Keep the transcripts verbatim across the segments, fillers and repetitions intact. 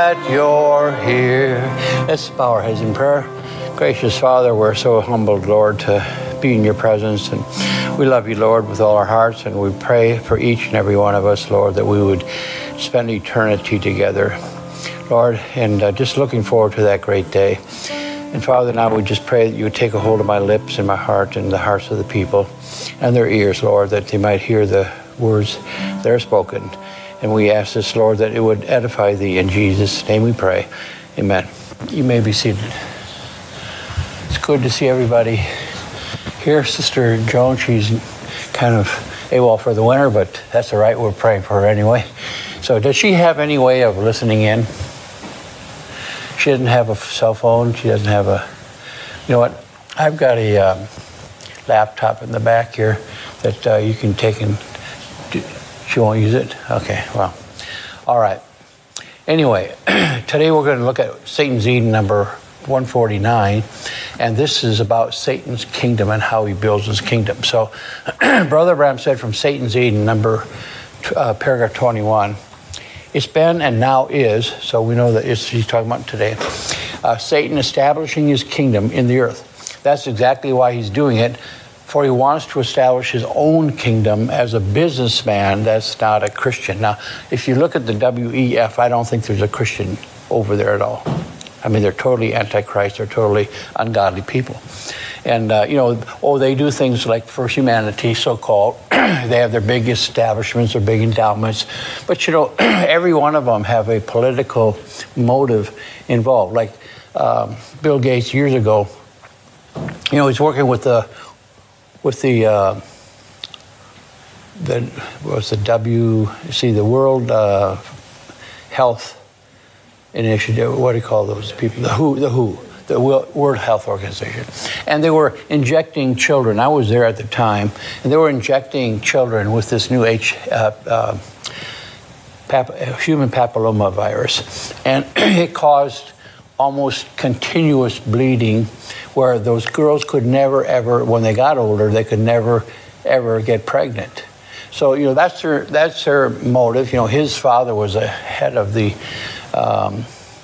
that you're here. Let's bow our heads in prayer. Gracious Father, we're so humbled, Lord, to be in your presence. And we love you, Lord, with all our hearts. And we pray for each and every one of us, Lord, that we would spend eternity together, Lord, and uh, just looking forward to that great day. And Father, now we just pray that you would take a hold of my lips and my heart and the hearts of the people and their ears, Lord, that they might hear the words that are spoken. And we ask this, Lord, that it would edify thee. In Jesus' name we pray. Amen. You may be seated. It's good to see everybody here. Sister Joan, she's kind of AWOL for the winter, but that's all right. We're praying for her anyway. So does she have any way of listening in? She doesn't have a cell phone. She doesn't have a... You know what? I've got a um, laptop in the back here that uh, you can take and... Do. She won't use it? Okay, well. All right. Anyway, today we're going to look at Satan's Eden number one forty-nine, and this is about Satan's kingdom and how he builds his kingdom. So, Brother Branham said from Satan's Eden number, uh, paragraph twenty-one, it's been and now is, so we know that it's, he's talking about today, uh, Satan establishing his kingdom in the earth. That's exactly why he's doing it. For he wants to establish his own kingdom as a businessman that's not a Christian. Now, if you look at the W E F, I don't think there's a Christian over there at all. I mean, they're totally antichrist. They're totally ungodly people. And, uh, you know, oh, they do things like First Humanity, so-called. They have their big establishments, their big endowments. But, you know, every one of them have a political motive involved. Like um, Bill Gates years ago, you know, he's working with the... with the, uh, the what was the W, see, the World uh, Health Initiative, what do you call those people? The W H O, the W H O, the World Health Organization. And they were injecting children. I was there at the time, and they were injecting children with this new H, uh, uh, pap- human papilloma virus. And it caused almost continuous bleeding, where those girls could never, ever, when they got older, they could never, ever get pregnant. So, you know, that's their, that's their motive. You know, his father was a head of the, um,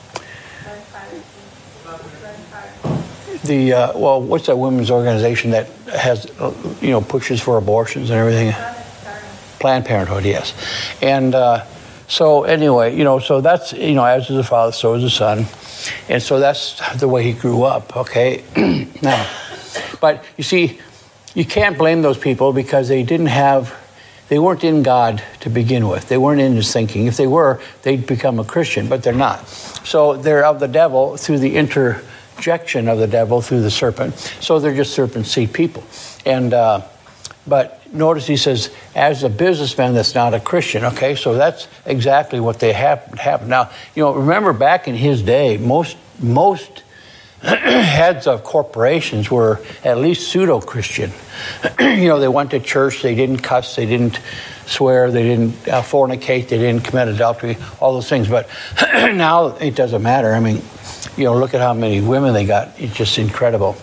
the, uh, well, what's that women's organization that has, you know, pushes for abortions and everything? Planned Parenthood, yes. And uh, so anyway, you know, so that's, you know, as is the father, so is the son. And so that's the way he grew up, okay? Now, but you see, you can't blame those people because they didn't have, they weren't in God to begin with. They weren't in his thinking. If they were, they'd become a Christian, but they're not. So they're of the devil through the interjection of the devil through the serpent. So they're just serpent seed people. And, uh, but notice he says, as a businessman that's not a Christian, okay? So that's exactly what they happened. happened. Now, you know, remember back in his day, most most heads of corporations were at least pseudo-Christian. You know, they went to church, they didn't cuss, they didn't swear, they didn't uh, fornicate, they didn't commit adultery, all those things. But now it doesn't matter. I mean, you know, look at how many women they got. It's just incredible.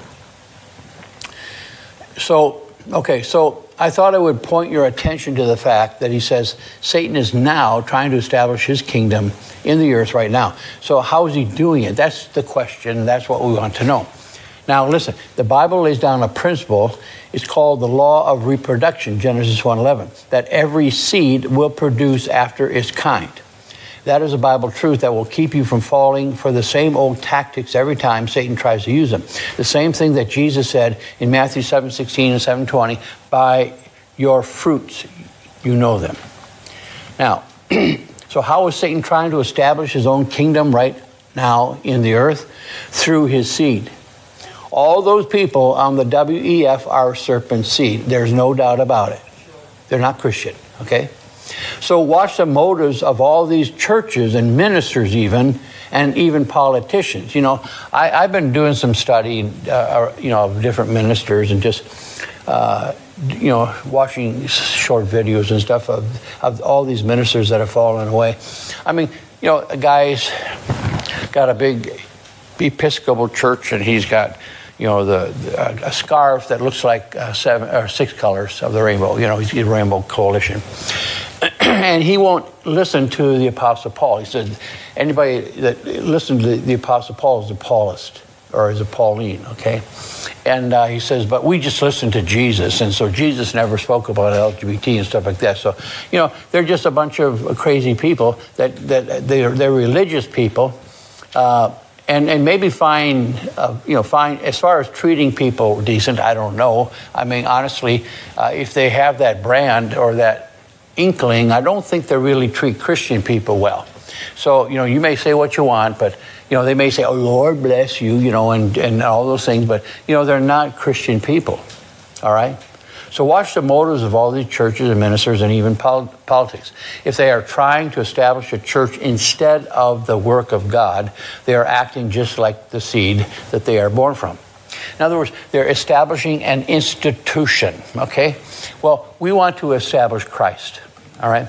So, okay, so I thought I would point your attention to the fact that he says Satan is now trying to establish his kingdom in the earth right now. So how is he doing it? That's the question. That's what we want to know. Now, listen, the Bible lays down a principle. It's called the law of reproduction, Genesis one eleven, that every seed will produce after its kind. That is a Bible truth that will keep you from falling for the same old tactics every time Satan tries to use them. The same thing that Jesus said in Matthew seven sixteen and seven twenty, by your fruits you know them. Now, so how is Satan trying to establish his own kingdom right now in the earth? Through his seed. All those people on the W E F are serpent seed. There's no doubt about it. They're not Christian, okay? So watch the motives of all these churches and ministers even, and even politicians. You know, I, I've been doing some study, uh, you know, of different ministers and just, uh, you know, watching short videos and stuff of, of all these ministers that have fallen away. I mean, you know, a guy's got a big Episcopal church and he's got, you know, the, the a scarf that looks like uh, seven or six colors of the rainbow. You know, he's a Rainbow Coalition. and he won't listen to the Apostle Paul. He said, anybody that listens to the, the Apostle Paul is a Paulist, or is a Pauline, okay? And uh, he says, but we just listen to Jesus, and so Jesus never spoke about L G B T and stuff like that. So, you know, they're just a bunch of crazy people that, that they're, they're religious people, uh, and, and maybe fine, uh, you know, fine, as far as treating people decent, I don't know. I mean, honestly, uh, if they have that brand or that inkling, I don't think they really treat Christian people well. So, you know, you may say what you want, but, you know, they may say, oh, Lord bless you, you know, and, and all those things, but, you know, they're not Christian people, all right? So watch the motives of all these churches and ministers and even pol- politics. If they are trying to establish a church instead of the work of God, they are acting just like the seed that they are born from. In other words, they're establishing an institution, okay? Well, we want to establish Christ, all right?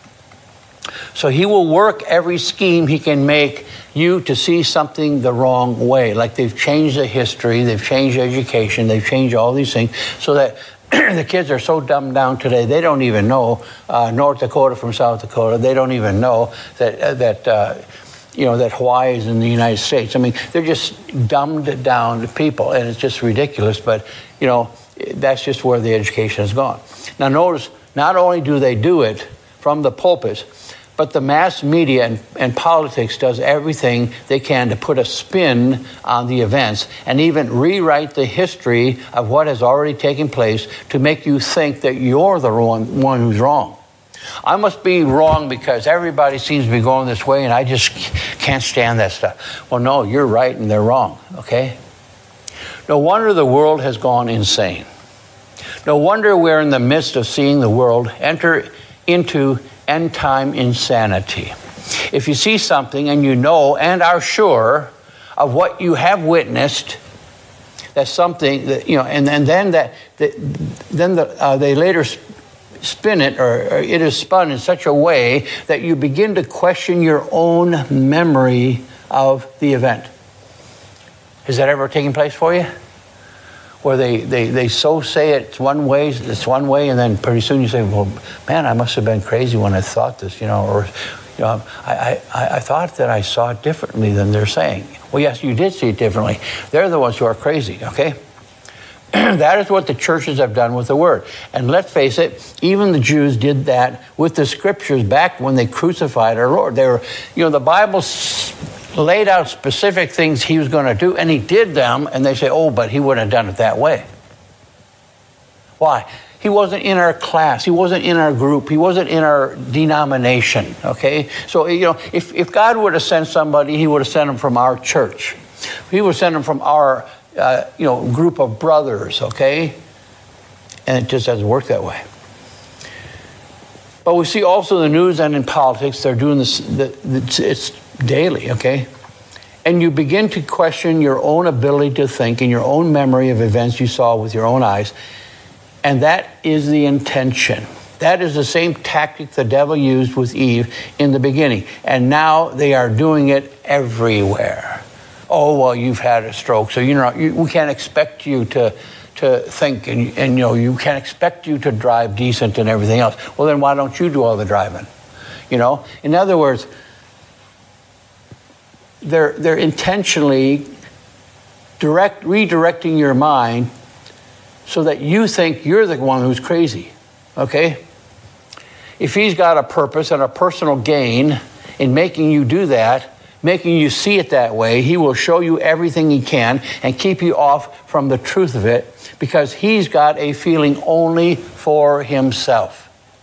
So he will work every scheme he can make you to see something the wrong way. Like they've changed the history, they've changed education, they've changed all these things so that the kids are so dumbed down today, they don't even know uh, North Dakota from South Dakota. They don't even know that, uh, that uh, you know, that Hawaii is in the United States. I mean, they're just dumbed down people, and it's just ridiculous. But, you know, that's just where the education has gone. Now, notice, not only do they do it from the pulpits, but the mass media and, and politics does everything they can to put a spin on the events and even rewrite the history of what has already taken place to make you think that you're the one, one who's wrong. I must be wrong because everybody seems to be going this way and I just can't stand that stuff. Well, no, you're right and they're wrong, okay? No wonder the world has gone insane. No wonder we're in the midst of seeing the world enter into end-time insanity. If you see something and you know and are sure of what you have witnessed, that's something that, you know, and, and then that, that then the, uh, they later spin it, or, or it is spun in such a way that you begin to question your own memory of the event. Has that ever taken place for you? Where they, they, they so say it's one way, it's one way, and then pretty soon you say, well, man, I must have been crazy when I thought this, you know, or, you know, I, I, I thought that I saw it differently than they're saying. Well, yes, you did see it differently. They're the ones who are crazy, okay? That is what the churches have done with the word. And let's face it, even the Jews did that with the scriptures back when they crucified our Lord. They were, you know, the Bible laid out specific things he was going to do, and he did them, and they say, oh, but he wouldn't have done it that way. Why? He wasn't in our class. He wasn't in our group. He wasn't in our denomination, okay? So, you know, if, if God would have sent somebody, he would have sent them from our church. He would have sent them from our, uh, you know, group of brothers, okay? And it just doesn't work that way. But we see also in the news and in politics, they're doing this, the, the, it's daily, okay? And you begin to question your own ability to think and your own memory of events you saw with your own eyes. And that is the intention. That is the same tactic the devil used with Eve in the beginning. And now they are doing it everywhere. Oh, well, you've had a stroke, so you know you, we can't expect you to to think, and, and you know you can't expect you to drive decent and everything else. Well, then why don't you do all the driving? You know, in other words, they're they're intentionally direct redirecting your mind so that you think you're the one who's crazy. Okay? If he's got a purpose and a personal gain in making you do that, making you see it that way, he will show you everything he can and keep you off from the truth of it because he's got a feeling only for himself.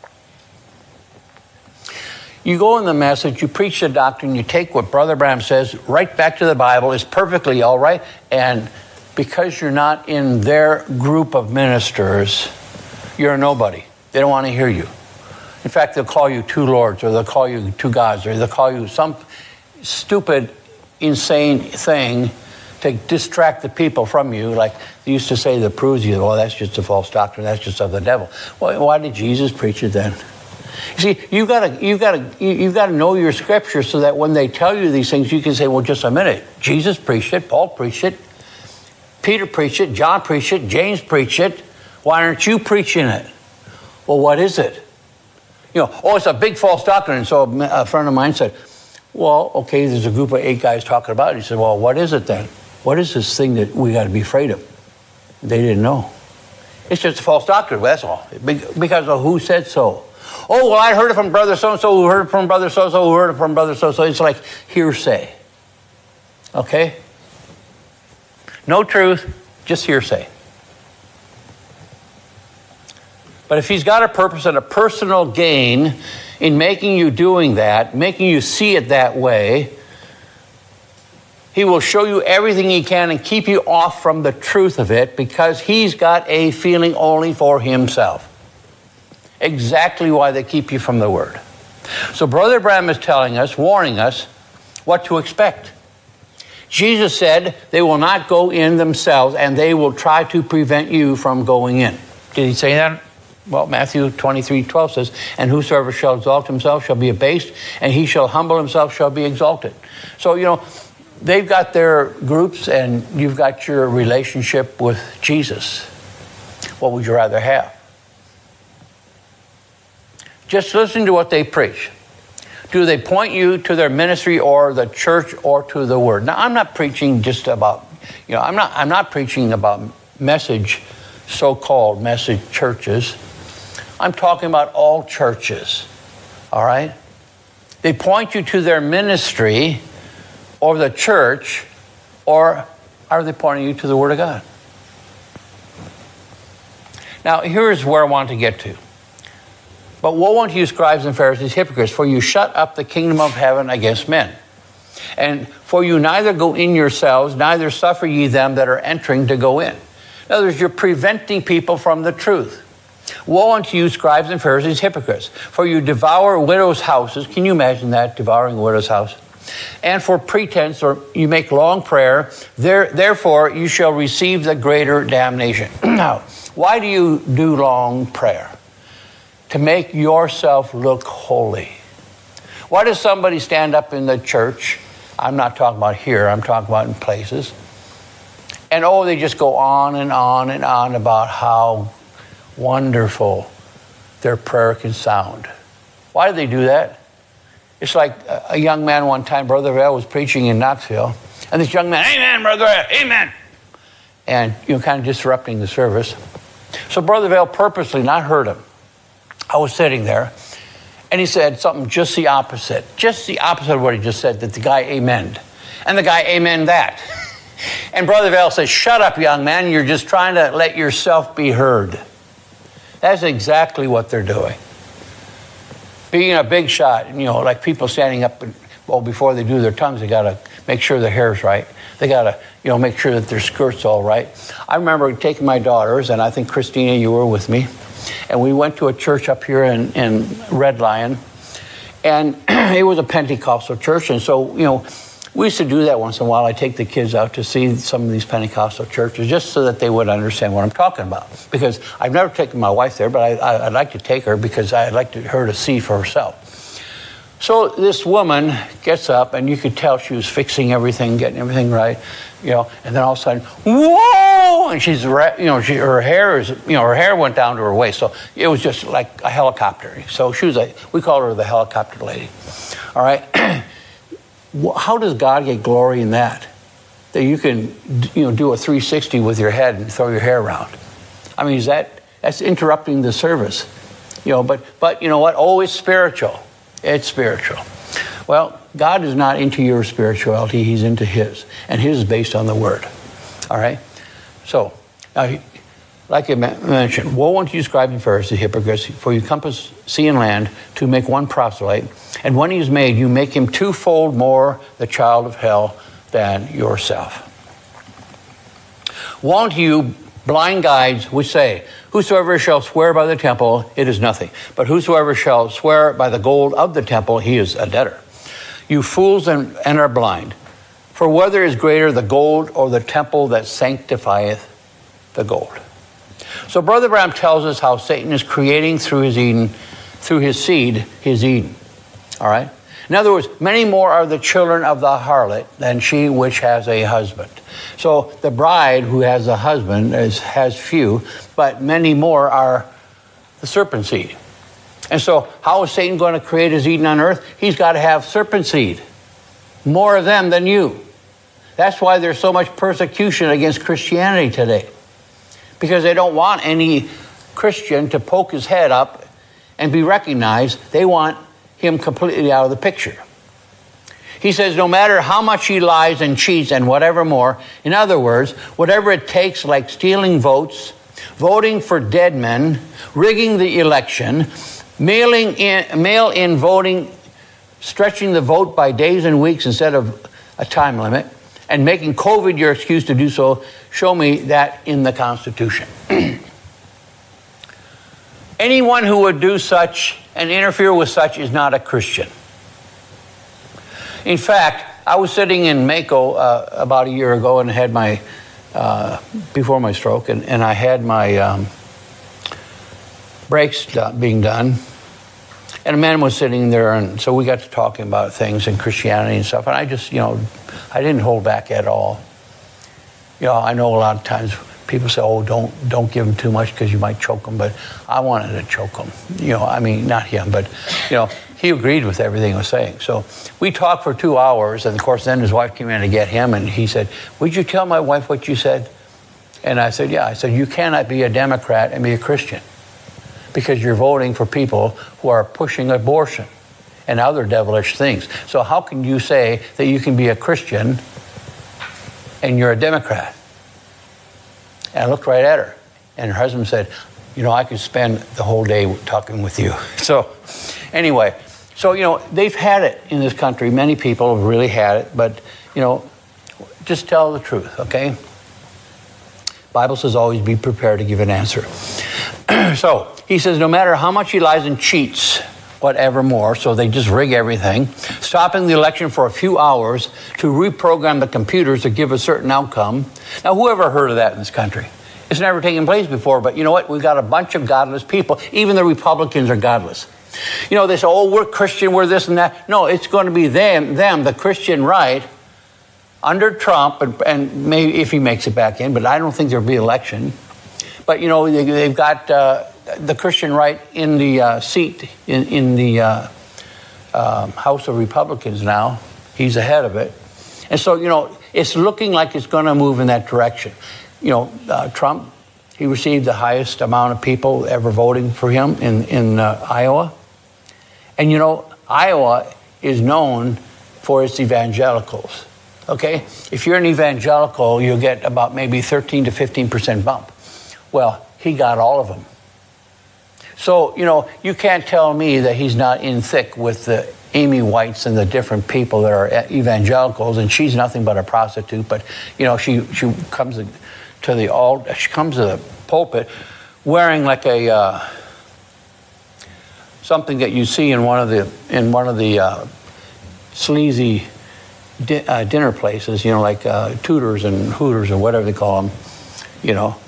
You go in the message, you preach the doctrine, you take what Brother Branham says right back to the Bible, it's perfectly all right, and because you're not in their group of ministers, you're a nobody. They don't want to hear you. In fact, they'll call you two lords, or they'll call you two gods, or they'll call you some stupid, insane thing to distract the people from you. Like they used to say that proves you, well, that's just a false doctrine, that's just of the devil. Well, why did Jesus preach it then? You see, you've got to you've got to you've got to know your scripture so that when they tell you these things, you can say, well, just a minute. Jesus preached it, Paul preached it, Peter preached it, John preached it, James preached it. Why aren't you preaching it? Well, what is it? you know, oh, it's a big false doctrine. And so a friend of mine said, well, okay, there's a group of eight guys talking about it. He said, well, what is it then? What is this thing that we got to be afraid of? They didn't know. It's just a false doctrine, that's all. Because of who said so. Oh, well, I heard it from brother so-and-so, who heard it from brother so-and-so, who heard it from brother so-and-so. It's like hearsay. Okay? No truth, just hearsay. But if he's got a purpose and a personal gain in making you doing that, making you see it that way, he will show you everything he can and keep you off from the truth of it because he's got a feeling only for himself. Exactly why they keep you from the word. So Brother Branham is telling us, warning us, what to expect. Jesus said they will not go in themselves and they will try to prevent you from going in. Did he say that? Well, Matthew twenty-three twelve says, and whosoever shall exalt himself shall be abased, and he shall humble himself shall be exalted. So, you know, they've got their groups and you've got your relationship with Jesus. What would you rather have? Just listen to what they preach. Do they point you to their ministry or the church or to the word? Now, I'm not preaching just about, you know, I'm not, I'm not preaching about message, so-called message churches. I'm talking about all churches, all right? They point you to their ministry or the church, or are they pointing you to the Word of God? Now, here's where I want to get to. But woe unto you, scribes and Pharisees, hypocrites, for you shut up the kingdom of heaven against men. And for you neither go in yourselves, neither suffer ye them that are entering to go in. In other words, you're preventing people from the truth. Woe unto you, scribes and Pharisees, hypocrites, for you devour widows' houses. Can you imagine that, devouring a widow's house? And for pretense, or you make long prayer, there, therefore you shall receive the greater damnation. Now, why do you do long prayer? To make yourself look holy. Why does somebody stand up in the church? I'm not talking about here, I'm talking about in places. And oh, they just go on and on and on about how wonderful their prayer can sound. Why do they do that? It's like a young man one time, Brother Vale was preaching in Knoxville, and this young man, amen, Brother Vale, amen. And, you know, kind of disrupting the service. So Brother Vale purposely not heard him. I was sitting there, and he said something just the opposite, just the opposite of what he just said, that the guy amened. And the guy amened that. And Brother Vale says, shut up, young man, you're just trying to let yourself be heard. That's exactly what they're doing. Being a big shot, you know, like people standing up, and, well, before they do their tongues, they got to make sure their hair's right. They got to, you know, make sure that their skirt's all right. I remember taking my daughters, and I think, Christina, you were with me, and we went to a church up here in, in Red Lion, and it was a Pentecostal church, and so, you know, we used to do that once in a while. I take the kids out to see some of these Pentecostal churches just so that they would understand what I'm talking about. Because I've never taken my wife there, but I, I, I'd like to take her because I'd like to, her to see for herself. So this woman gets up, and you could tell she was fixing everything, getting everything right, you know, and then all of a sudden, whoa! And she's, you know, she, her hair is, you know, her hair went down to her waist. So it was just like a helicopter. So she was a, we call her the helicopter lady. All right. How does God get glory in that? That you can, you know, do a three sixty with your head and throw your hair around. I mean, is that, that's interrupting the service. You know, but, but you know what? Oh, it's spiritual. It's spiritual. Well, God is not into your spirituality. He's into his. And his is based on the word. All right? So, now, like I mentioned, woe unto you, scribes and Pharisees, hypocrites, for you compass sea and land to make one proselyte, and when he is made, you make him twofold more the child of hell than yourself. Woe unto you, blind guides, which say, whosoever shall swear by the temple, it is nothing. But whosoever shall swear by the gold of the temple, he is a debtor. You fools and, and are blind. For whether is greater, the gold or the temple that sanctifieth the gold? So Brother Branham tells us how Satan is creating through his Eden, through his seed, his Eden. All right? In other words, many more are the children of the harlot than she which has a husband. So the bride who has a husband is, has few, but many more are the serpent seed. And so how is Satan going to create his Eden on earth? He's got to have serpent seed. More of them than you. That's why there's so much persecution against Christianity today. Because they don't want any Christian to poke his head up and be recognized. They want him completely out of the picture. He says no matter how much he lies and cheats and whatever more, in other words, whatever it takes, like stealing votes, voting for dead men, rigging the election, mailing in, mail in voting, stretching the vote by days and weeks instead of a time limit, and making COVID your excuse to do so, show me that in the Constitution. Anyone who would do such and interfere with such is not a Christian. In fact, I was sitting in Mako uh, about a year ago and had my, uh, before my stroke, and, and I had my um, brakes done, being done. And a man was sitting there, and so we got to talking about things and Christianity and stuff. And I just, you know, I didn't hold back at all. You know, I know a lot of times people say, oh, don't don't give him too much because you might choke him. But I wanted to choke him. You know, I mean, not him, but, you know, he agreed with everything I was saying. So we talked for two hours. And, of course, then his wife came in to get him. And he said, would you tell my wife what you said? And I said, yeah. I said, you cannot be a Democrat and be a Christian, because you're voting for people who are pushing abortion and other devilish things. So how can you say that you can be a Christian and you're a Democrat? And I looked right at her, and her husband said, you know, I could spend the whole day talking with you. So anyway, so, you know, they've had it in this country. Many people have really had it, but, you know, just tell the truth, okay? Bible says always be prepared to give an answer. So he says no matter how much he lies and cheats, whatever more, so they just rig everything, stopping the election for a few hours to reprogram the computers to give a certain outcome. Now, who ever heard of that in this country? It's never taken place before, but you know what? We've got a bunch of godless people. Even the Republicans are godless. You know, they say, oh, we're Christian, we're this and that. No, it's going to be them, them, the Christian right, under Trump, and, and maybe if he makes it back in, but I don't think there'll be election. But, you know, they, they've got uh, the Christian right in the uh, seat in, in the uh, um, House of Republicans now. He's ahead of it. And so, you know, it's looking like it's going to move in that direction. You know, uh, Trump, he received the highest amount of people ever voting for him in, in uh, Iowa. And, you know, Iowa is known for its evangelicals. Okay? If you're an evangelical, you'll get about maybe thirteen to fifteen percent bump. Well, he got all of them. So, you know, you can't tell me that he's not in thick with the Amy Whites and the different people that are evangelicals, and she's nothing but a prostitute. But, you know, she, she comes to the alt, she comes to the pulpit wearing like a uh, something that you see in one of the in one of the uh, sleazy di- uh, dinner places, you know, like uh, Tutors and Hooters or whatever they call them, you know.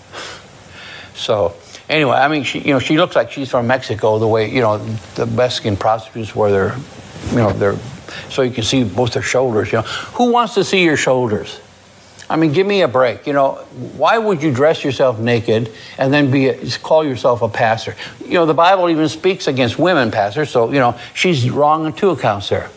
So anyway, I mean, she, you know, she looks like she's from Mexico. The way, you know, the Mexican prostitutes wear their, you know, their, so you can see both their shoulders. You know, who wants to see your shoulders? I mean, give me a break. You know, why would you dress yourself naked and then be a, call yourself a pastor? You know, the Bible even speaks against women pastors. So, you know, she's wrong on two accounts there.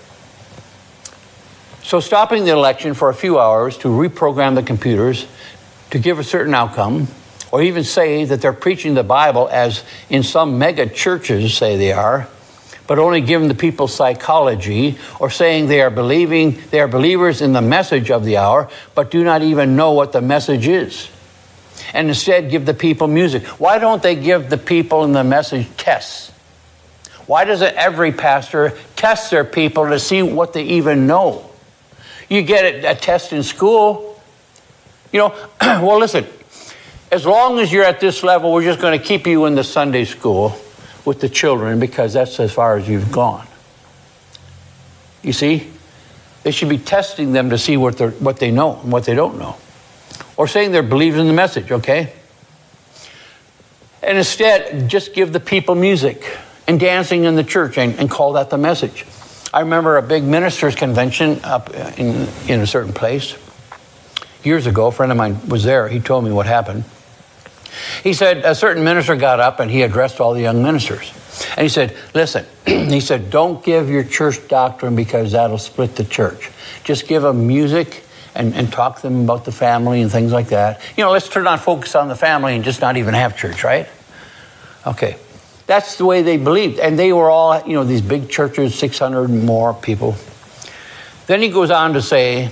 So stopping the election for a few hours to reprogram the computers to give a certain outcome, or even say that they're preaching the Bible as in some mega churches say they are, but only giving the people psychology, or saying they are believing, they are believers in the message of the hour, but do not even know what the message is. And instead give the people music. Why don't they give the people in the message tests? Why doesn't every pastor test their people to see what they even know? You get a, a test in school. You know, well, listen, as long as you're at this level, we're just going to keep you in the Sunday school with the children because that's as far as you've gone. You see? They should be testing them to see what, they're, what they know and what they don't know. Or saying they're believing the message, okay? And instead, just give the people music and dancing in the church and, and call that the message. I remember a big ministers' convention up in, in a certain place. Years ago, a friend of mine was there. He told me what happened. He said a certain minister got up and he addressed all the young ministers. And he said, listen, he said, don't give your church doctrine because that'll split the church. Just give them music and, and talk to them about the family and things like that. You know, let's turn on focus on the family and just not even have church, right? Okay. That's the way they believed. And they were all, you know, these big churches, six hundred and more people. Then he goes on to say,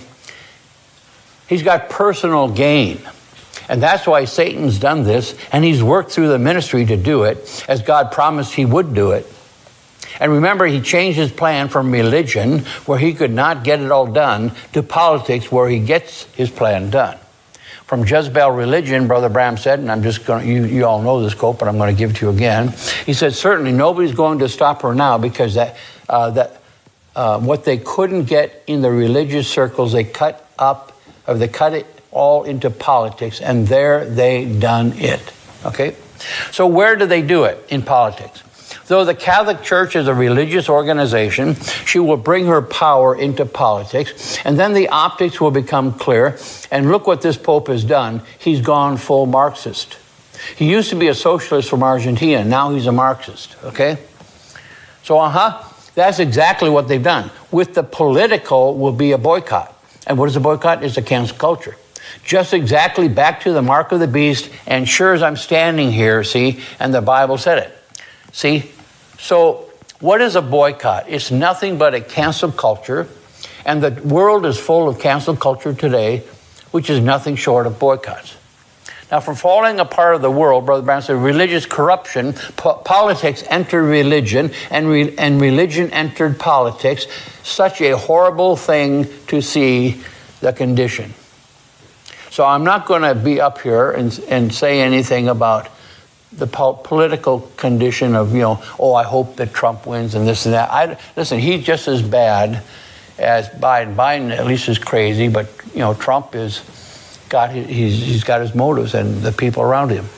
he's got personal gain. And that's why Satan's done this, and he's worked through the ministry to do it, as God promised he would do it. And remember, he changed his plan from religion, where he could not get it all done, to politics, where he gets his plan done. From Jezebel religion, Brother Branham said, and I'm just going to, you, you all know this quote, but I'm going to give it to you again. He said, certainly nobody's going to stop her now, because that, uh, that uh, what they couldn't get in the religious circles, they cut up, or they cut it all into politics, and there they done it. Okay? So where do they do it? In politics. Though the Catholic Church is a religious organization, she will bring her power into politics, and then the optics will become clear. And look what this Pope has done. He's gone full Marxist. He used to be a socialist from Argentina. Now he's a Marxist. Okay? So, uh-huh, that's exactly what they've done. With the political will be a boycott. And what is a boycott? It's a cancel culture. Just exactly back to the mark of the beast, and sure as I'm standing here, see, and the Bible said it. See? So what is a boycott? It's nothing but a cancel culture, and the world is full of cancel culture today, which is nothing short of boycotts. Now, from falling apart of the world, Brother Brown said, religious corruption, po- politics entered religion, and, re- and religion entered politics. Such a horrible thing to see the condition. So I'm not going to be up here and, and say anything about the po- political condition of, you know, oh, I hope that Trump wins and this and that. I, listen, he's just as bad as Biden. Biden at least is crazy, but, you know, Trump is got his, he's, he's got his motives and the people around him.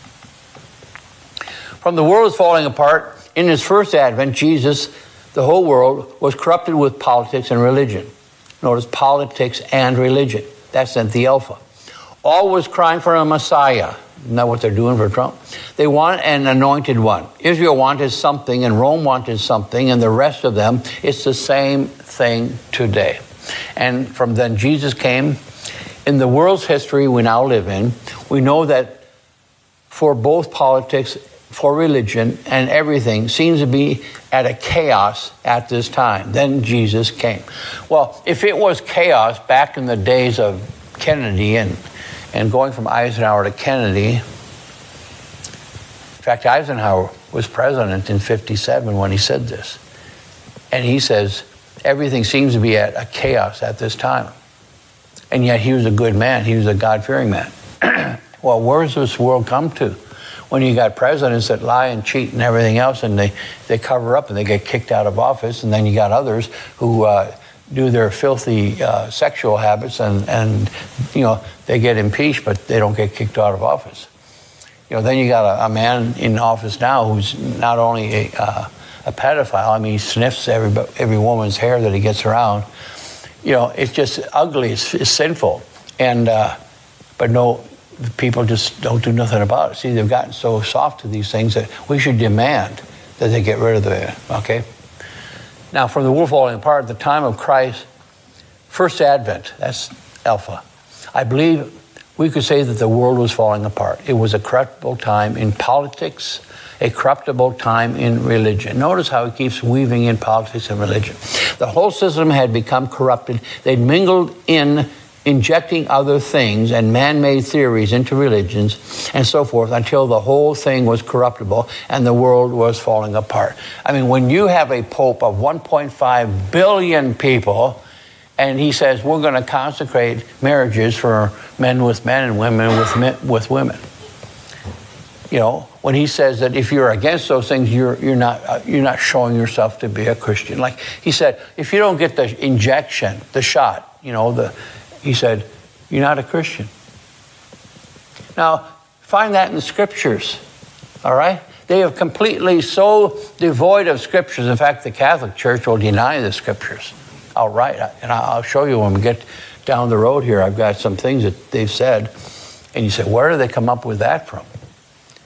From the world is falling apart, in his first advent, Jesus, the whole world, was corrupted with politics and religion. Notice politics and religion. That's the Alpha. All was crying for a Messiah. Isn't that what they're doing for Trump? They want an anointed one. Israel wanted something, and Rome wanted something, and the rest of them, it's the same thing today. And from then Jesus came. In the world's history we now live in, we know that for both politics, for religion, and everything seems to be at a chaos at this time. Then Jesus came. Well, if it was chaos back in the days of Kennedy and and going from Eisenhower to Kennedy, in fact, Eisenhower was president in fifty-seven when he said this. And he says, everything seems to be at a chaos at this time. And yet he was a good man. He was a God-fearing man. Well, where's this world come to? When you got presidents that lie and cheat and everything else, and they, they cover up and they get kicked out of office, and then you got others who uh, do their filthy uh, sexual habits, and, and, you know, they get impeached, but they don't get kicked out of office. You know, then you got a, a man in office now who's not only a, uh, a pedophile, I mean, he sniffs every, every woman's hair that he gets around. You know, it's just ugly, it's, it's sinful. And, uh, but no, people just don't do nothing about it. See, they've gotten so soft to these things that we should demand that they get rid of the, okay? Now, from the world falling apart, the time of Christ, first advent, that's Alpha. I believe we could say that the world was falling apart. It was a corruptible time in politics, a corruptible time in religion. Notice how he keeps weaving in politics and religion. The whole system had become corrupted. They'd mingled in injecting other things and man-made theories into religions and so forth until the whole thing was corruptible and the world was falling apart. I mean, when you have a pope of one point five billion people and he says, we're going to consecrate marriages for men with men and women with men, with women. You know, when he says that if you're against those things, you're you're not uh, you're not showing yourself to be a Christian. Like he said, if you don't get the injection, the shot, you know, the he said, you're not a Christian. Now, find that in the scriptures. All right? They have completely so devoid of scriptures. In fact, the Catholic Church will deny the scriptures outright. And I'll show you when we get down the road here. I've got some things that they've said. And you say, where do they come up with that from?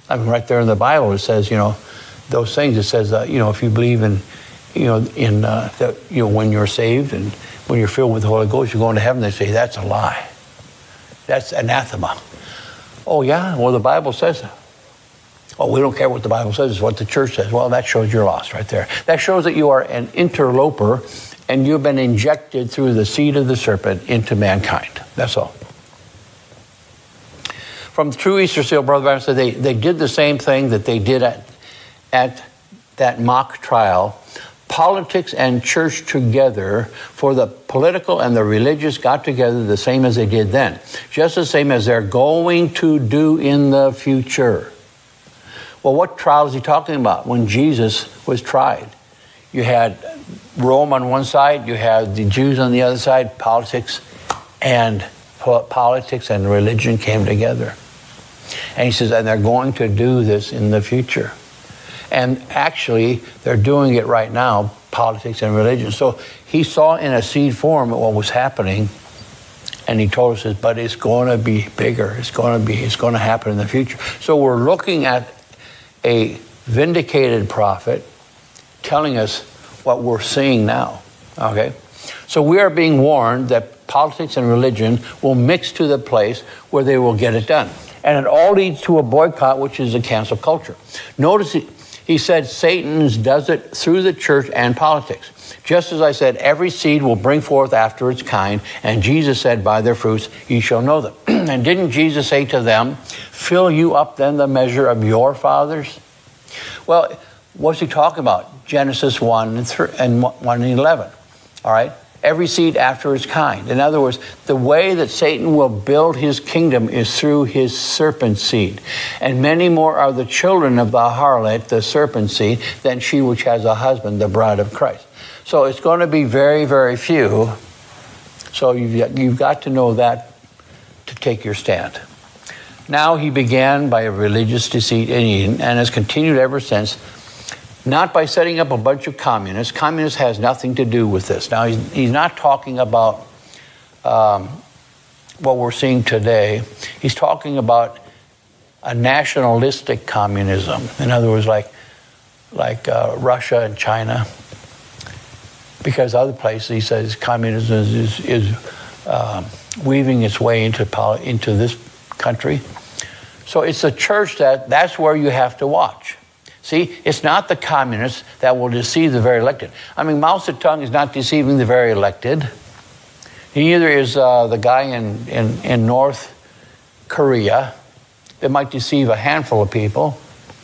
I mean, right there in the Bible, it says, you know, those things. It says, uh, you know, if you believe in, you know, in uh, that, you know, when you're saved and when you're filled with the Holy Ghost, you're going to heaven. They say that's a lie. That's anathema. Oh yeah, well the Bible says that. Oh, we don't care what the Bible says. It's what the church says. Well, that shows you're lost right there. That shows that you are an interloper, and you've been injected through the seed of the serpent into mankind. That's all. From the True Easter Seal, Brother Branham said they, they did the same thing that they did at, at that mock trial. Politics and church together, for the political and the religious got together the same as they did then. Just the same as they're going to do in the future. Well, what trial is he talking about? When Jesus was tried. You had Rome on one side, you had the Jews on the other side, politics and politics and religion came together. And he says, and they're going to do this in the future. And actually, they're doing it right now, politics and religion. So he saw in a seed form what was happening, and he told us, but it's going to be bigger. It's going to be, it's going to happen in the future. So we're looking at a vindicated prophet telling us what we're seeing now, okay? So we are being warned that politics and religion will mix to the place where they will get it done. And it all leads to a boycott, which is a cancel culture. Notice he, he said Satan does it through the church and politics. Just as I said, every seed will bring forth after its kind, and Jesus said, by their fruits ye shall know them. And didn't Jesus say to them, fill you up then the measure of your fathers? Well, what's he talking about? Genesis one and, three, and one and eleven, all right? Every seed after its kind. In other words, the way that Satan will build his kingdom is through his serpent seed. And many more are the children of the harlot, the serpent seed, than she which has a husband, the bride of Christ. So it's going to be very, very few. So you've got, you've got to know that to take your stand. Now he began by a religious deceit in Eden and has continued ever since, not by setting up a bunch of communists. Communist has nothing to do with this. Now, he's, he's not talking about um, what we're seeing today. He's talking about a nationalistic communism. In other words, like, like uh, Russia and China. Because other places, he says, communism is, is uh, weaving its way into, into this country. So it's the church that, that's where you have to watch. See, it's not the communists that will deceive the very elected. I mean, Mao Zedong is not deceiving the very elected. Neither is uh, the guy in, in, in North Korea that might deceive a handful of people.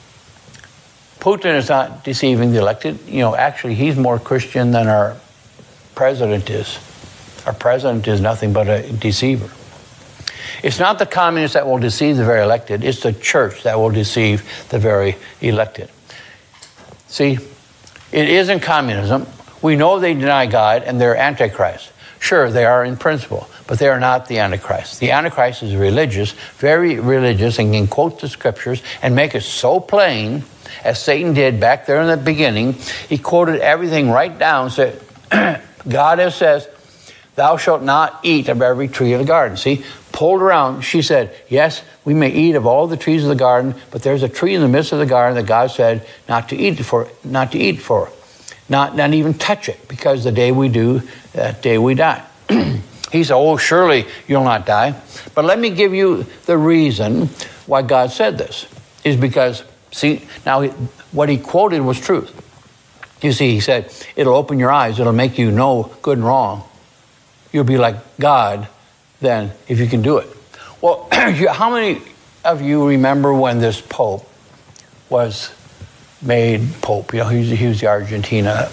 Putin is not deceiving the elected. You know, actually, he's more Christian than our president is. Our president is nothing but a deceiver. It's not the communists that will deceive the very elected. It's the church that will deceive the very elected. See, it isn't communism. We know they deny God and they're antichrist. Sure, they are in principle, but they are not the Antichrist. The Antichrist is religious, very religious, and can quote the scriptures and make it so plain, as Satan did back there in the beginning. He quoted everything right down, said, God has says, thou shalt not eat of every tree of the garden. See, pulled around, she said, yes, we may eat of all the trees of the garden, but there's a tree in the midst of the garden that God said not to eat for, not to eat for, not, not even touch it, because the day we do, that day we die. He said, oh, surely you'll not die. But let me give you the reason why God said this, is because, see, now what he quoted was truth. You see, he said, it'll open your eyes, it'll make you know good and wrong. You'll be like God then if you can do it. Well, how many of you remember when this Pope was made Pope? You know, he was, he was the Argentina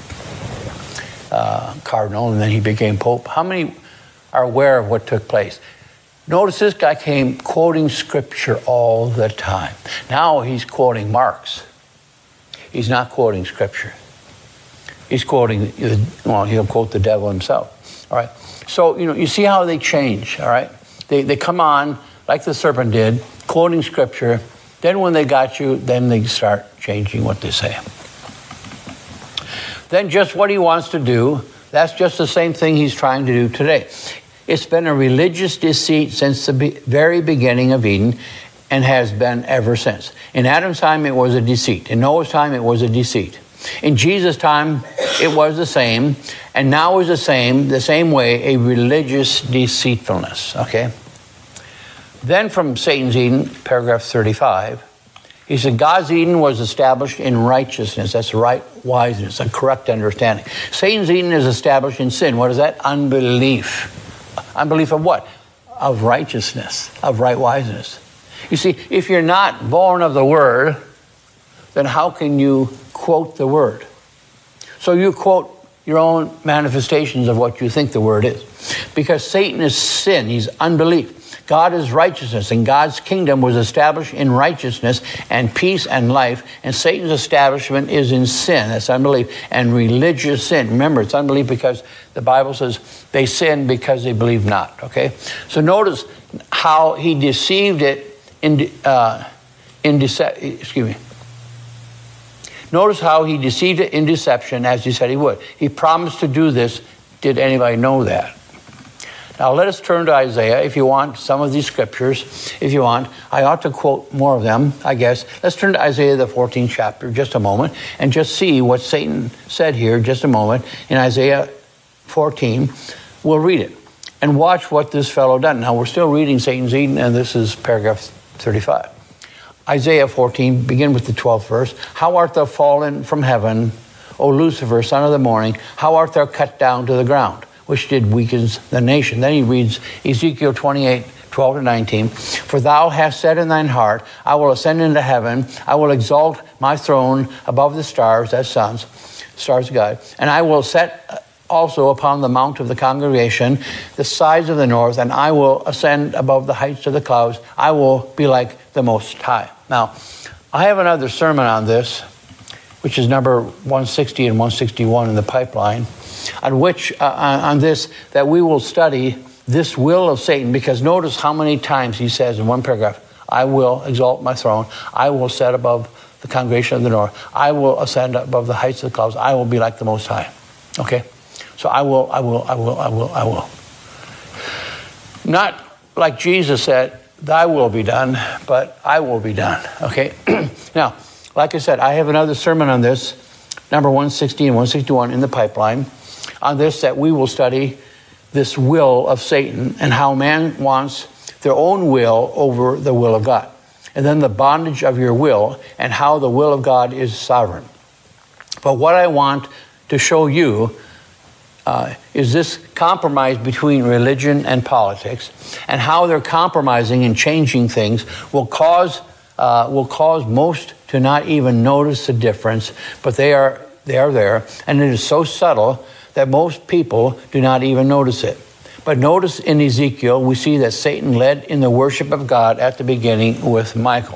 uh, Cardinal, and then he became Pope. How many are aware of what took place? Notice this guy came quoting scripture all the time. Now he's quoting Marx. He's not quoting scripture. He's quoting, well, he'll quote the devil himself. All right. So, you know, you see how they change, all right? They they come on, like the serpent did, quoting scripture. Then when they got you, then they start changing what they say. Then just what he wants to do, that's just the same thing he's trying to do today. It's been a religious deceit since the be- very beginning of Eden, and has been ever since. In Adam's time, it was a deceit. In Noah's time, it was a deceit. In Jesus' time, it was the same, and now is the same, the same way, a religious deceitfulness, okay? Then from Satan's Eden, paragraph thirty-five, he said, God's Eden was established in righteousness. That's right wiseness, a correct understanding. Satan's Eden is established in sin. What is that? Unbelief. Unbelief of what? Of righteousness, of right wiseness. You see, if you're not born of the Word, then how can you quote the Word? So you quote your own manifestations of what you think the Word is. Because Satan is sin. He's unbelief. God is righteousness, and God's kingdom was established in righteousness and peace and life, and Satan's establishment is in sin. That's unbelief and religious sin. Remember, it's unbelief because the Bible says they sin because they believe not, okay? So notice how he deceived it in, uh, in dece- excuse me. Notice how he deceived it in deception as he said he would. He promised to do this. Did anybody know that? Now let us turn to Isaiah if you want some of these scriptures. If you want, I ought to quote more of them, I guess. Let's turn to Isaiah the fourteenth chapter just a moment and just see what Satan said here just a moment in Isaiah fourteen. We'll read it and watch what this fellow done. Now we're still reading Satan's Eden, and this is paragraph thirty-five. Isaiah fourteen, begin with the twelfth verse. How art thou fallen from heaven, O Lucifer, son of the morning? How art thou cut down to the ground, which did weaken the nation? Then he reads Ezekiel twenty-eight, twelve to nineteen. For thou hast said in thine heart, I will ascend into heaven. I will exalt my throne above the stars, that's sons, stars of God. And I will set also upon the mount of the congregation, the sides of the north, and I will ascend above the heights of the clouds. I will be like the Most High. Now, I have another sermon on this, which is number one sixty and one sixty-one in the pipeline, on which, uh, on this, that we will study this will of Satan, because notice how many times he says in one paragraph, I will exalt my throne, I will set above the congregation of the north, I will ascend above the heights of the clouds, I will be like the Most High. Okay? So I will, I will, I will, I will, I will. Not like Jesus said, thy will be done, but I will be done. Okay? Now, like I said, I have another sermon on this, number one sixty and one sixty-one in the pipeline, on this, that we will study this will of Satan and how man wants their own will over the will of God. And then the bondage of your will and how the will of God is sovereign. But what I want to show you Uh, is this compromise between religion and politics, and how they're compromising and changing things will cause uh, will cause most to not even notice the difference, but they are they are there, and it is so subtle that most people do not even notice it. But notice in Ezekiel, we see that Satan led in the worship of God at the beginning with Michael.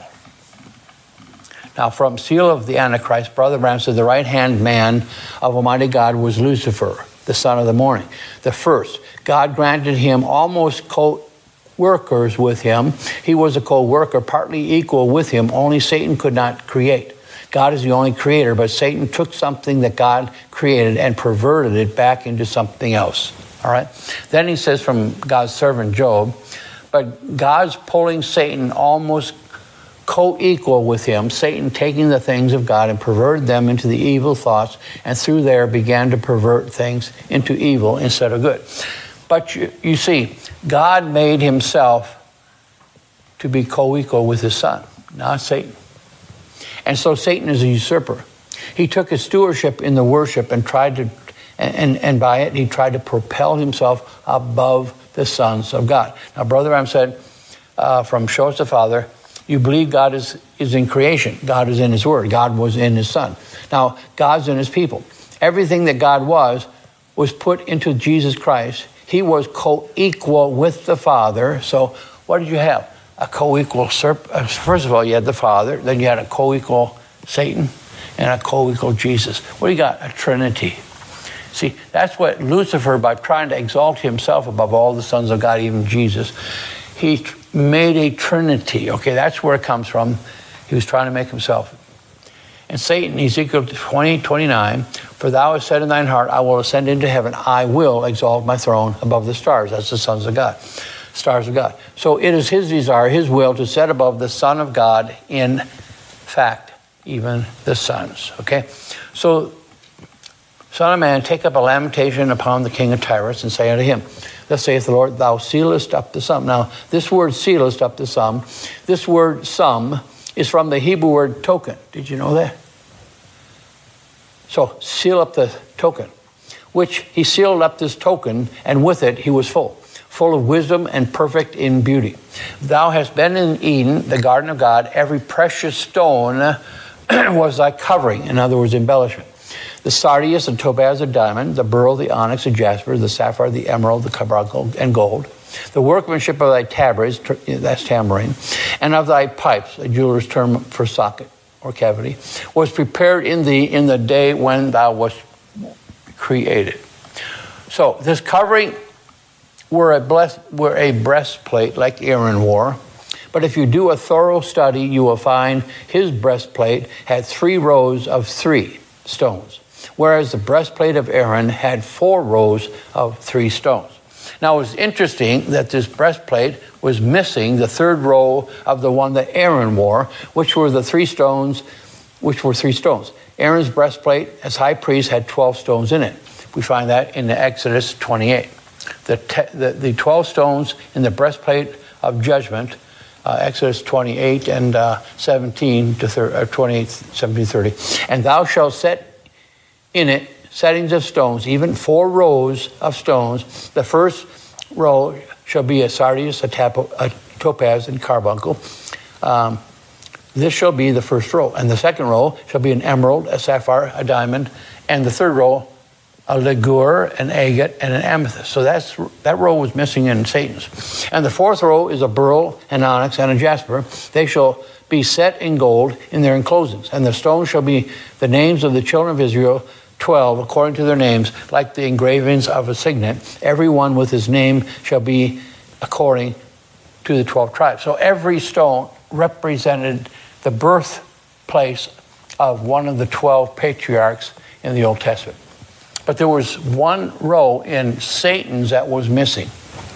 Now, from seal of the Antichrist, Brother Branham said the right-hand man of Almighty God was Lucifer, the son of the morning. The first, God granted him almost co-workers with him. He was a co-worker, partly equal with him, only Satan could not create. God is the only creator, but Satan took something that God created and perverted it back into something else. All right? Then he says from God's servant Job, but God's pulling Satan almost co-equal with him, Satan taking the things of God and perverted them into the evil thoughts, and through there began to pervert things into evil instead of good. But you, you see, God made himself to be co-equal with his son, not Satan. And so Satan is a usurper. He took his stewardship in the worship and tried to, and, and by it, he tried to propel himself above the sons of God. Now, Brother Ram said, uh, from Show Us the Father, you believe God is, is in creation. God is in his word. God was in his son. Now, God's in his people. Everything that God was, was put into Jesus Christ. He was co-equal with the Father. So what did you have? A co-equal, serp- first of all, you had the Father. Then you had a co-equal Satan and a co-equal Jesus. What do you got? A Trinity. See, that's what Lucifer, by trying to exalt himself above all the sons of God, even Jesus, he made a Trinity. Okay, that's where it comes from. He was trying to make himself. And Satan, Ezekiel twenty, twenty-nine, for thou hast said in thine heart, I will ascend into heaven. I will exalt my throne above the stars. That's the sons of God. stars of God. So it is his desire, his will, to set above the Son of God, in fact, even the sons. Okay? So, Son of man, take up a lamentation upon the king of Tyrus, and say unto him, thus saith the Lord, thou sealest up the sum. Now, this word sealest up the sum, this word sum is from the Hebrew word token. Did you know that? So, seal up the token, which he sealed up this token, and with it he was full, full of wisdom and perfect in beauty. Thou hast been in Eden, the garden of God. Every precious stone was thy covering, in other words, embellishment. The sardius, the topaz, the diamond, the beryl, the onyx, the jasper, the sapphire, the emerald, the carbuncle, and gold. The workmanship of thy tabrets, that's tambourine, and of thy pipes, a jeweler's term for socket or cavity, was prepared in thee in the day when thou wast created. So this covering were a, bless, were a breastplate like Aaron wore. But if you do a thorough study, you will find his breastplate had three rows of three stones, whereas the breastplate of Aaron had four rows of three stones. Now, it's interesting that this breastplate was missing the third row of the one that Aaron wore, which were the three stones, which were three stones. Aaron's breastplate as high priest had twelve stones in it. We find that in Exodus twenty-eight. The, te- the, the twelve stones in the breastplate of judgment, uh, Exodus twenty-eight and uh, seventeen to thir- uh, twenty-eight, seventeen, thirty. And thou shalt set in it settings of stones, even four rows of stones. The first row shall be a sardius, a, tap- a topaz, and carbuncle. Um, this shall be the first row. And the second row shall be an emerald, a sapphire, a diamond. And the third row, a ligure, an agate, and an amethyst. So that's that row was missing in Satan's. And the fourth row is a beryl, an onyx, and a jasper. They shall be set in gold in their enclosings. And the stones shall be the names of the children of Israel, twelve, according to their names, like the engravings of a signet. Every one with his name shall be according to the twelve tribes. So every stone represented the birthplace of one of the twelve patriarchs in the Old Testament. But there was one row in Satan's that was missing.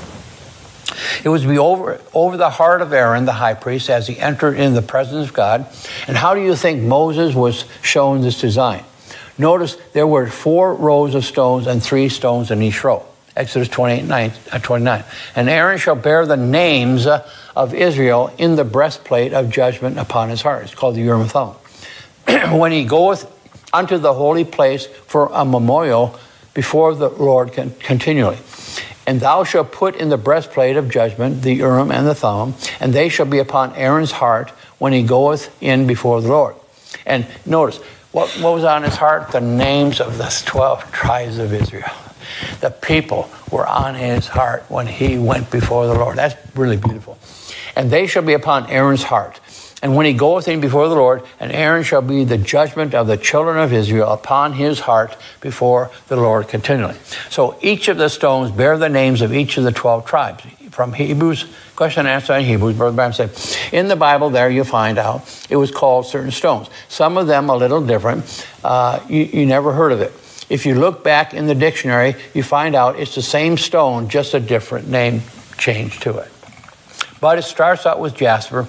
It was to be over, over the heart of Aaron, the high priest, as he entered in the presence of God. And how do you think Moses was shown this design? Notice there were four rows of stones and three stones in each row. Exodus twenty-eight, twenty-nine. And Aaron shall bear the names of Israel in the breastplate of judgment upon his heart. It's called the Urim and Thummim. When he goeth unto the holy place for a memorial before the Lord continually. And thou shalt put in the breastplate of judgment the Urim and the Thummim, and they shall be upon Aaron's heart when he goeth in before the Lord. And notice, what, what was on his heart? The names of the twelve tribes of Israel. The people were on his heart when he went before the Lord. That's really beautiful. And they shall be upon Aaron's heart. And when he goeth in before the Lord, and Aaron shall be the judgment of the children of Israel upon his heart before the Lord continually. So each of the stones bear the names of each of the twelve tribes. From Hebrews, question and answer in Hebrews, Brother Bram said, in the Bible there you find out it was called certain stones. Some of them a little different. Uh, you, you never heard of it. If you look back in the dictionary, you find out it's the same stone, just a different name changed to it. But it starts out with jasper.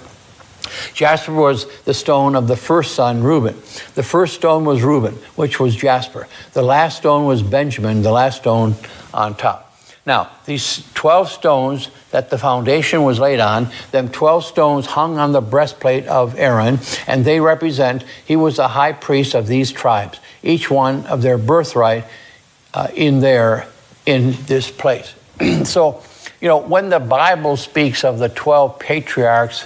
Jasper was the stone of the first son, Reuben. The first stone was Reuben, which was jasper. The last stone was Benjamin, the last stone on top. Now, these twelve stones that the foundation was laid on, them twelve stones hung on the breastplate of Aaron, and they represent, he was the high priest of these tribes, each one of their birthright uh, in there, in this place. So, you know, when the Bible speaks of the twelve patriarchs,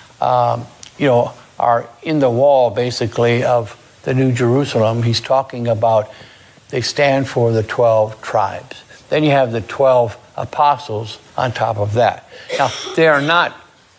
um, you know, are in the wall, basically, of the New Jerusalem, he's talking about they stand for the twelve tribes. Then you have the twelve apostles on top of that. Now, they are not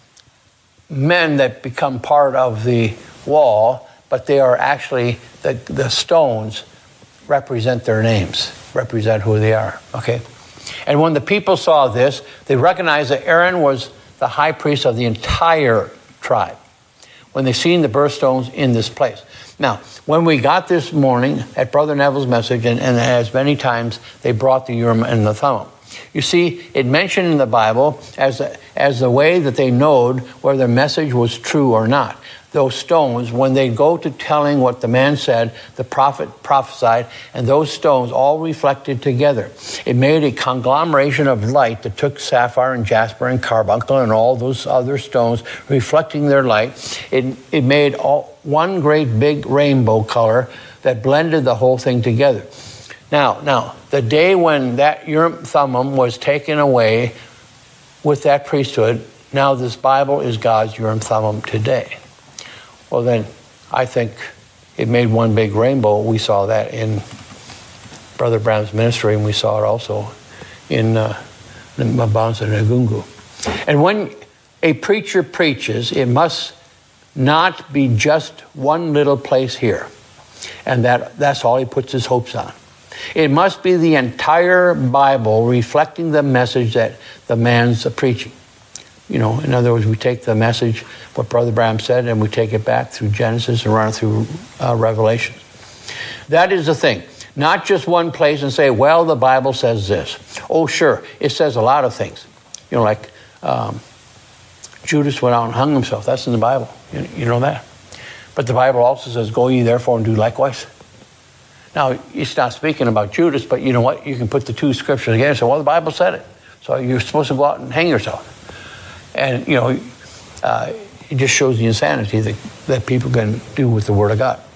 men that become part of the wall, but they are actually, the, the stones represent their names, represent who they are, okay? And when the people saw this, they recognized that Aaron was the high priest of the entire tribe when they seen the birthstones in this place. Now, when we got this morning at Brother Neville's message, and, and as many times they brought the Urim and the Thummim, You see, it mentioned in the Bible as, a, as the way that they knowed whether the message was true or not. Those stones, when they go to telling what the man said, the prophet prophesied, and those stones all reflected together. It made a conglomeration of light that took sapphire and jasper and carbuncle and all those other stones reflecting their light. It, it made all, one great big rainbow color that blended the whole thing together. Now, now, the day when that Urim Thummim was taken away with that priesthood, now this Bible is God's Urim Thummim today. Well, then, I think it made one big rainbow. We saw that in Brother Branham's ministry, and we saw it also in uh, Mabanza Nagungu. And when a preacher preaches, it must not be just one little place here, and that, that's all he puts his hopes on. It must be the entire Bible reflecting the message that the man's preaching. You know, in other words, we take the message, what Brother Branham said, and we take it back through Genesis and run it through uh, Revelation. That is the thing. Not just one place and say, well, the Bible says this. Oh, sure, it says a lot of things. You know, like um, Judas went out and hung himself. That's in the Bible. You, you know that. But the Bible also says, go ye therefore and do likewise. Now, it's not speaking about Judas, but you know what? You can put the two scriptures together and say, well, the Bible said it. So you're supposed to go out and hang yourself. And, you know, uh, it just shows the insanity that, that people can do with the Word of God.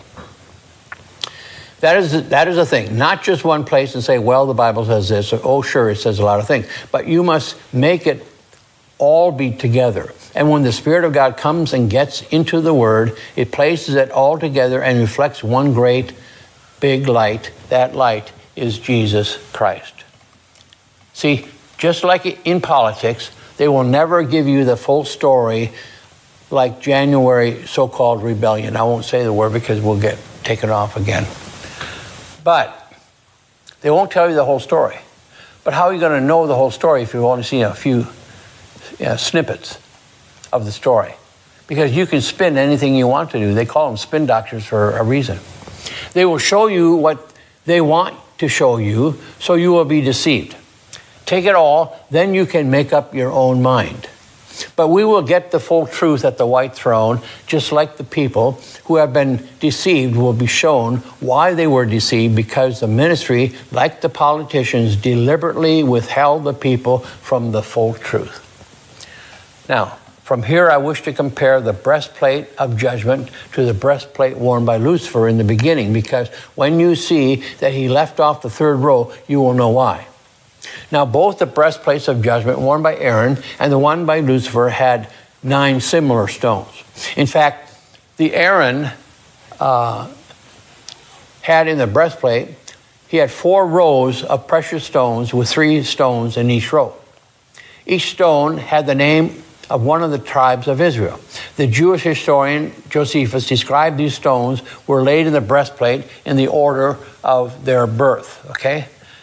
That is, that is a thing. Not just one place and say, well, the Bible says this. Or, oh, sure, it says a lot of things. But you must make it all be together. And when the Spirit of God comes and gets into the Word, it places it all together and reflects one great big light. That light is Jesus Christ. See, just like in politics, they will never give you the full story like January so-called rebellion. I won't say the word because we'll get taken off again. But they won't tell you the whole story. But how are you going to know the whole story if you've only seen a few you know, snippets of the story? Because you can spin anything you want to do. They call them spin doctors for a reason. They will show you what they want to show you, so you will be deceived. Take it all, then you can make up your own mind. But we will get the full truth at the white throne, just like the people who have been deceived will be shown why they were deceived, because the ministry, like the politicians, deliberately withheld the people from the full truth. Now, from here I wish to compare the breastplate of judgment to the breastplate worn by Lucifer in the beginning, because when you see that he left off the third row, you will know why. Now, both the breastplates of judgment worn by Aaron and the one by Lucifer had nine similar stones. In fact, the Aaron uh, had in the breastplate, he had four rows of precious stones with three stones in each row. Each stone had the name of one of the tribes of Israel. The Jewish historian Josephus described these stones were laid in the breastplate in the order of their birth, okay?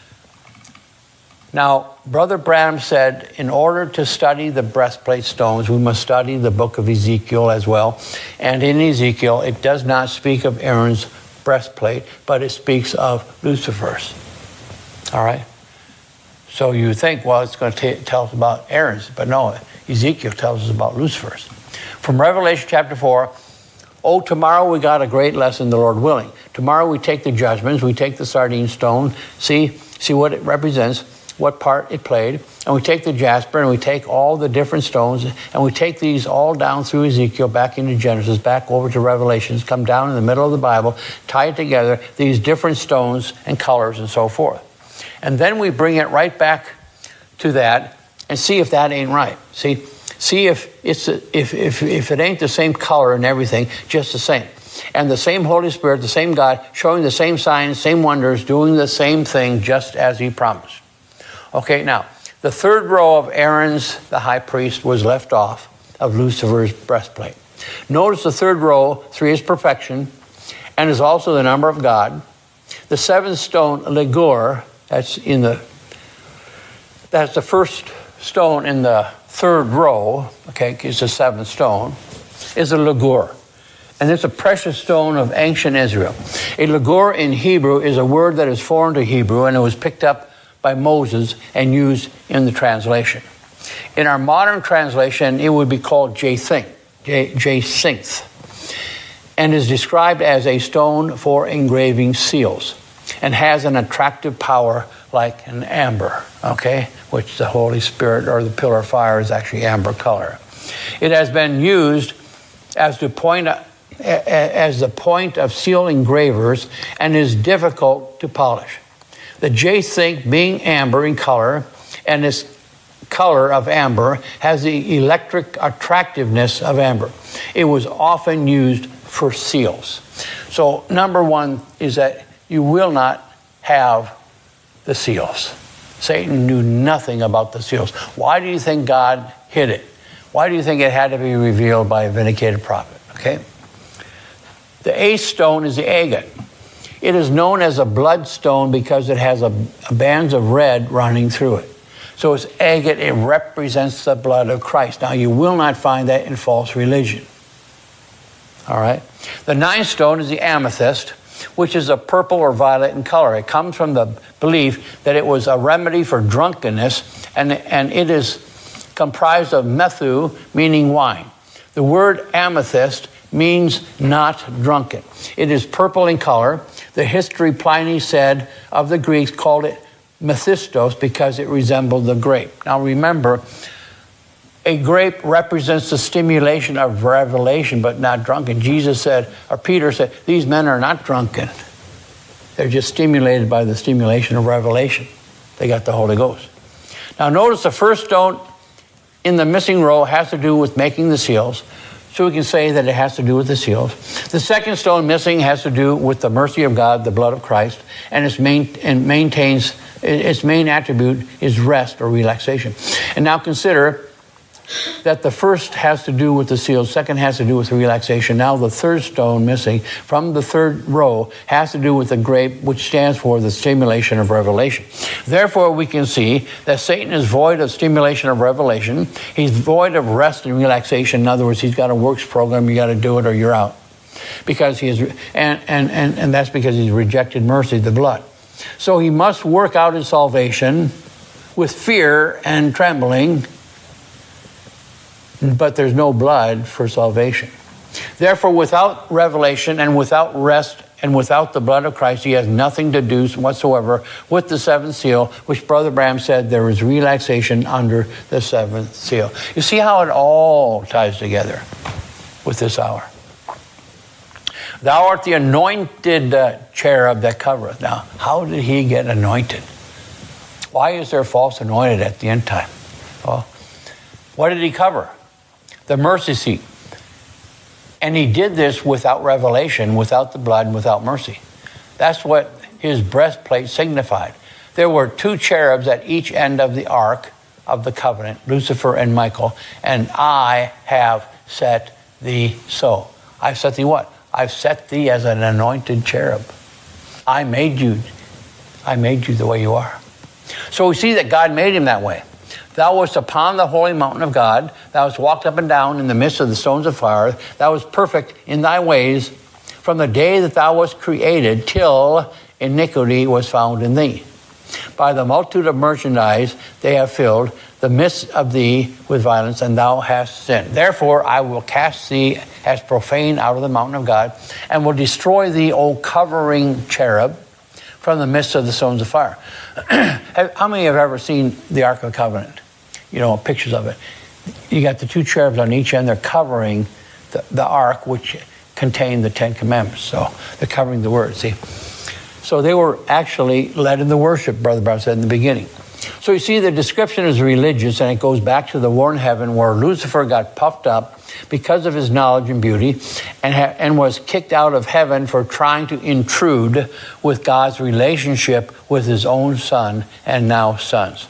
Now, Brother Branham said, in order to study the breastplate stones, we must study the book of Ezekiel as well. And in Ezekiel, it does not speak of Aaron's breastplate, but it speaks of Lucifer's. All right? So you think, well, it's going to t- tell us about Aaron's, but no, Ezekiel tells us about Lucifer's. From Revelation chapter four, oh, tomorrow we got a great lesson, the Lord willing. Tomorrow we take the judgments, we take the sardine stone, see, see what it represents, what part it played, and we take the jasper and we take all the different stones and we take these all down through Ezekiel, back into Genesis, back over to Revelations, come down in the middle of the Bible, tie it together, these different stones and colors and so forth. And then we bring it right back to that and see if that ain't right. See, see if it's a, if if if it ain't the same color and everything, just the same. And the same Holy Spirit, the same God, showing the same signs, same wonders, doing the same thing just as he promised. Okay, now, the third row of Aaron's, the high priest, was left off of Lucifer's breastplate. Notice the third row, three is perfection, and is also the number of God. The seventh stone, Ligor, that's in the, that's the first stone in the third row, okay, it's the seventh stone, is a Ligor. And it's a precious stone of ancient Israel. A Ligor in Hebrew is a word that is foreign to Hebrew, and it was picked up by Moses and used in the translation. In our modern translation, it would be called jacinth, jacinth, and is described as a stone for engraving seals, and has an attractive power like an amber, okay, which the Holy Spirit or the pillar of fire is actually amber color. It has been used as the point as the point of seal engravers and is difficult to polish. The jacinth, being amber in color, and its color of amber has the electric attractiveness of amber. It was often used for seals. So number one is that you will not have the seals. Satan knew nothing about the seals. Why do you think God hid it? Why do you think it had to be revealed by a vindicated prophet? Okay. The eighth stone is the agate. It is known as a bloodstone because it has a, a bands of red running through it. So it's agate. It represents the blood of Christ. Now, you will not find that in false religion. All right. The ninth stone is the amethyst, which is a purple or violet in color. It comes from the belief that it was a remedy for drunkenness, and, and it is comprised of methu, meaning wine. The word amethyst means not drunken. It is purple in color. The history Pliny said of the Greeks called it methistos because it resembled the grape. Now remember, a grape represents the stimulation of revelation, but not drunken. Jesus said, or Peter said, these men are not drunken. They're just stimulated by the stimulation of revelation. They got the Holy Ghost. Now notice the first stone in the missing row has to do with making the seals. So we can say that it has to do with the seals. The second stone missing has to do with the mercy of God, the blood of Christ, and its main, and maintains its main attribute is rest or relaxation. And now consider that the first has to do with the seals, second has to do with the relaxation. Now the third stone missing from the third row has to do with the grape, which stands for the stimulation of revelation. Therefore, we can see that Satan is void of stimulation of revelation. He's void of rest and relaxation. In other words, he's got a works program. You got to do it or you're out. Because he is, and, and, and, and that's because he's rejected mercy, the blood. So he must work out his salvation with fear and trembling, but there's no blood for salvation. Therefore, without revelation and without rest and without the blood of Christ, he has nothing to do whatsoever with the seventh seal, which Brother Branham said there is relaxation under the seventh seal. You see how it all ties together with this hour. Thou art the anointed uh, cherub that covereth. Now, how did he get anointed? Why is there false anointed at the end time? Well, what did he cover? The mercy seat. And he did this without revelation, without the blood, and without mercy. That's what his breastplate signified. There were two cherubs at each end of the ark of the covenant, Lucifer and Michael, and I have set thee so. I've set thee what? I've set thee as an anointed cherub. I made you. I made you the way you are. So we see that God made him that way. Thou wast upon the holy mountain of God. Thou hast walked up and down in the midst of the stones of fire. Thou wast perfect in thy ways from the day that thou wast created till iniquity was found in thee. By the multitude of merchandise they have filled the midst of thee with violence, and thou hast sinned. Therefore I will cast thee as profane out of the mountain of God, and will destroy thee, O covering cherub, from the midst of the stones of fire. How many have ever seen the Ark of the Covenant? You know, pictures of it. You got the two cherubs on each end. They're covering the, the ark, which contained the Ten Commandments. So they're covering the word, see. So they were actually led in the worship, Brother Brown said in the beginning. So you see, the description is religious, and it goes back to the war in heaven where Lucifer got puffed up because of his knowledge and beauty, and, ha- and was kicked out of heaven for trying to intrude with God's relationship with his own son and now sons.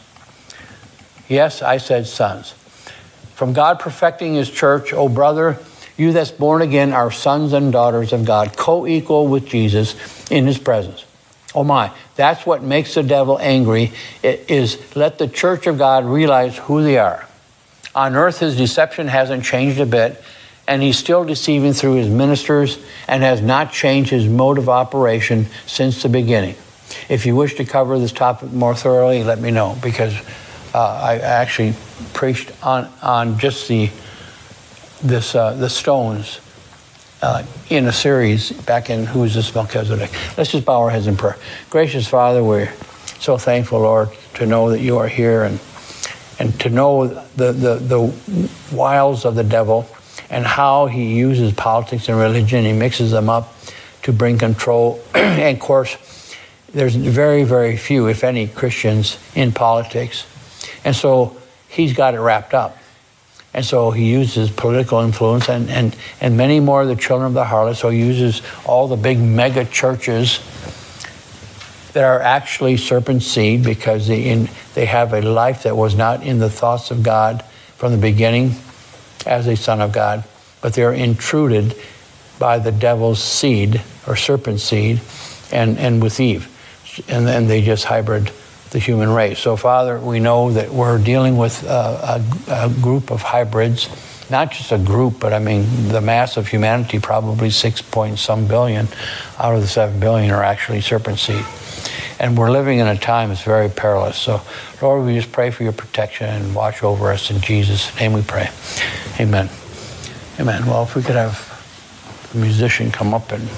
Yes, I said sons. From God perfecting his church, O brother, you that's born again are sons and daughters of God, co-equal with Jesus in his presence. Oh my, that's what makes the devil angry, it is let the church of God realize who they are. On earth, his deception hasn't changed a bit, and he's still deceiving through his ministers and has not changed his mode of operation since the beginning. If you wish to cover this topic more thoroughly, let me know, because uh, I actually preached on on just the this uh, the stones uh, in a series back in Who is This Melchizedek. Let's just bow our heads in prayer. Gracious Father, we're so thankful, Lord, to know that you are here and and to know the the, the wiles of the devil and how he uses politics and religion. He mixes them up to bring control. And of course, there's very, very few, if any, Christians in politics. And so he's got it wrapped up. And so he uses political influence and, and, and many more of the children of the harlot. So he uses all the big mega churches that are actually serpent seed, because they, in, they have a life that was not in the thoughts of God from the beginning as a son of God, but they're intruded by the devil's seed or serpent seed and, and with Eve. And then they just hybrid the human race. So, Father, we know that we're dealing with a, a, a group of hybrids, not just a group, but I mean the mass of humanity, probably six point some billion out of the seven billion are actually serpent seed. And we're living in a time that's very perilous. So, Lord, we just pray for your protection and watch over us. In Jesus' name we pray. Amen. Amen. Well, if we could have the musician come up and...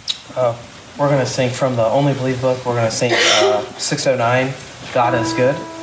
Uh, we're going to sing from the Only Believe book. We're going to sing uh, six oh nine, God is Good.